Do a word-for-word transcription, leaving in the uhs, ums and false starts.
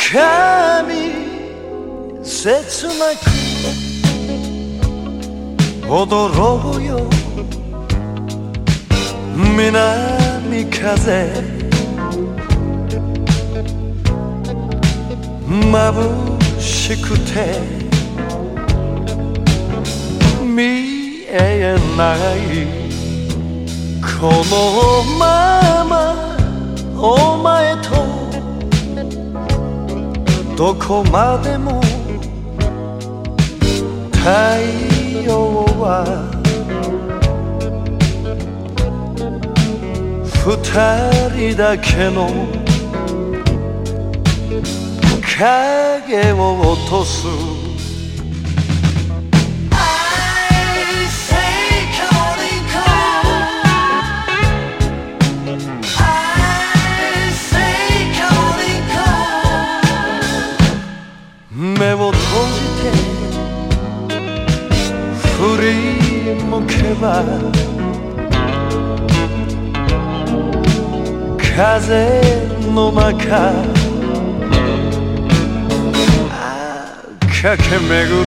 髪切なく踊ろうよ南風眩しくて見えないこのままお前とどこまでも太陽は二人だけの影を落とす目を閉じて振り向けば風の中駆け巡る